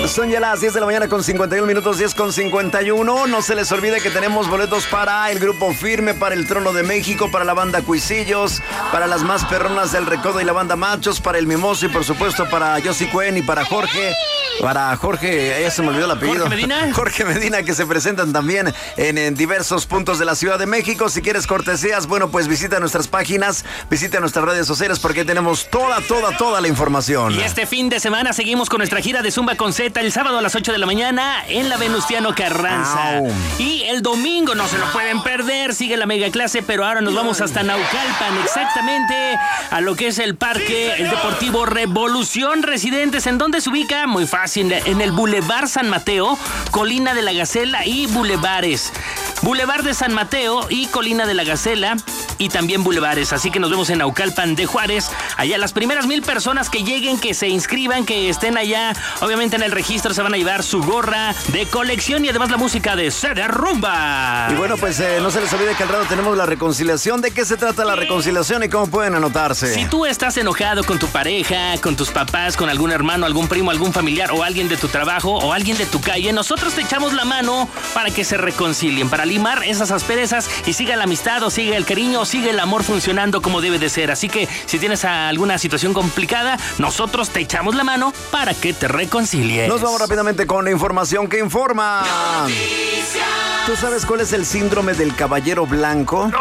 Son ya las 10 de la mañana con 51 minutos, 10 con 51. No se les olvide que tenemos boletos para el Grupo Firme, para el Trono de México, para la banda Cuisillos, para las más perronas del Recodo y la banda Machos, para el Mimoso y por supuesto para Josie Cuen y para Jorge. Para Jorge, ya se me olvidó el apellido. ¿Jorge Medina? Jorge Medina, que se presentan también en diversos puntos de la Ciudad de México. Si quieres cortesías, bueno, pues visita nuestras páginas, visita nuestras redes sociales porque tenemos toda la información. Y este fin de semana seguimos con nuestra gira de Zumba con Z el sábado a las 8 de la mañana en la Venustiano Carranza. Au. Y el domingo no se lo pueden perder, sigue la mega clase, pero ahora nos vamos hasta Naucalpan, exactamente a lo que es el parque, el Deportivo Revolución Residentes. ¿En dónde se ubica? Muy fácil, en el Boulevard San Mateo, Colina de la Gacela y Bulevares. Boulevard de San Mateo y Colina de la Gacela y también Bulevares. Así que nos vemos en Naucalpan de Juárez. Allá las primeras 1,000 personas que lleguen, que se inscriban, que estén allá, obviamente en el registro se van a llevar su gorra de colección y además la música de CD Rumba. Y bueno, pues no se les olvide que al rato tenemos la reconciliación. ¿De qué se trata la reconciliación y cómo pueden anotarse? Si tú estás enojado con tu pareja, con tus papás, con algún hermano, algún primo, algún familiar o alguien de tu trabajo o alguien de tu calle, nosotros te echamos la mano para que se reconcilien, para limar esas asperezas y siga la amistad o siga el cariño o siga el amor funcionando como debe de ser. Así que si tienes alguna situación complicada, nosotros te echamos la mano para que te reconcilies. Nos vamos rápidamente con la información que informa. ¿Tú sabes cuál es el síndrome del caballero blanco?